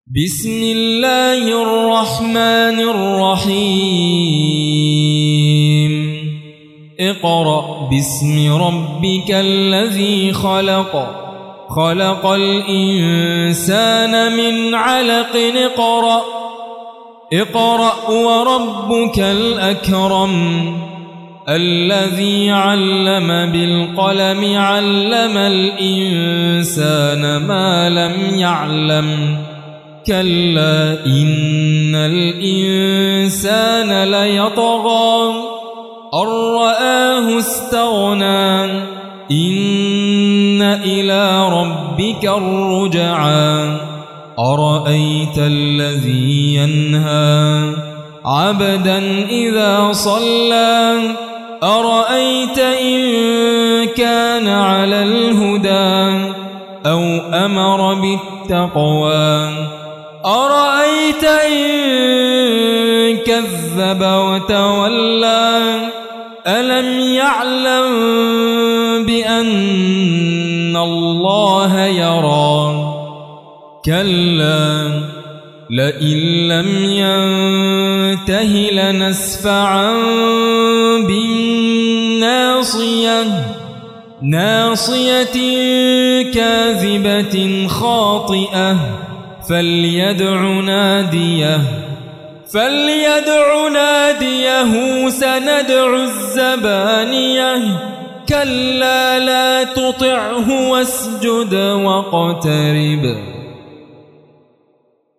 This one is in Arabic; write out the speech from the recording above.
بسم الله الرحمن الرحيم اقرأ باسم ربك الذي خلق خلق الإنسان من علق اقرأ وربك الأكرم الذي علم بالقلم علم الإنسان ما لم يعلم كلا إن الإنسان ليطغى أن رآه استغنى إن إلى ربك الرجعى أرأيت الذي ينهى عبدا إذا صلى أرأيت إن كان على الهدى أو أمر بالتقوى أرأيت إن كذب وتولى ألم يعلم بأن الله يرى كلا لئن لم ينته لنسفعا بالناصية ناصية كاذبة خاطئة فليدع ناديه سندع الزبانية كلا لا تطعه واسجد واقترب